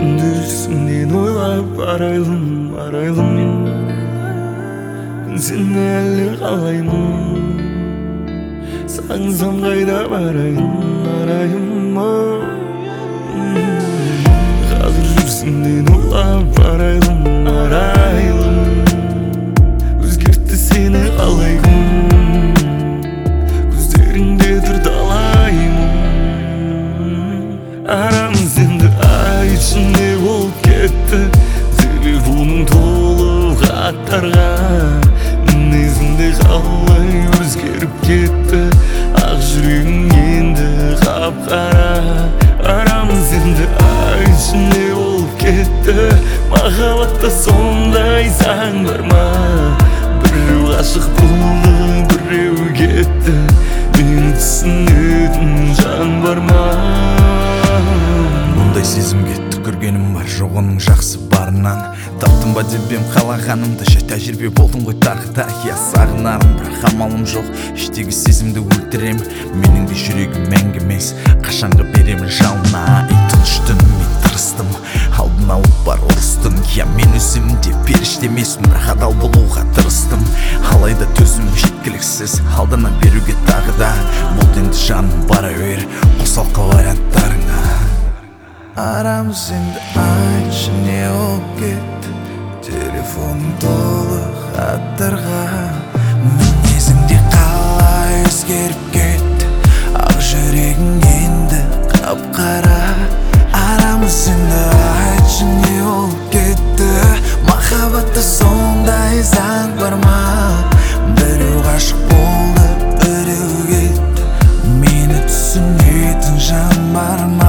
Күндүзүмден ойлап арайлым Сени әлі қалаймын Саңсам қайда барайын Қазір жүрсіңден ойлап арайлым Өзгертті сені қалай күн Көздеріңде тұр талаймын Арамыз енді ай ішінде болып кетті Телефоным толы хаттарға Мінезіңде қалай өзгеріп кетті Ақ жүрегің енді қап-қара Арамыз енді ай ішінде болып кетті Махаббатта сондай заң бар ма Біреу ғашық болды, біреу кетті Мені түсінетін жан бар ма Мұндай сезімге түкіргенім бар жоқ оның жақсы барынан Таптым ба деп ем қалағанымды жай тәжірибе болдым ғой тағы да Я сағынарым бірақ амалым жоқ Іштегі сезімді өлтірем Менің де жүрегім мәңгі емес Қашанға беремін жалына Тыныш түн мен тырыстым Алдын алып бар ұрыстым Я мен өзімде періште емеспін бірақ адал болуға тырыстым Алайда төзім жеткіліксіз Алдана беруге тағы да Бұл енді жаным бара бер Қосалқы варианттарыңа Арамыз енді ай ішіне болып кетті Телефоным толы хаттарға Мінезіңде қалай өзгеріп кетті Ақ жүрегің енді қап-қара Арамыз енді ай ішіне болып кетті Махаббатта сондай заң бар ма Біреу ғашық болды, біреу кетті Мені түсінетін жан бар ма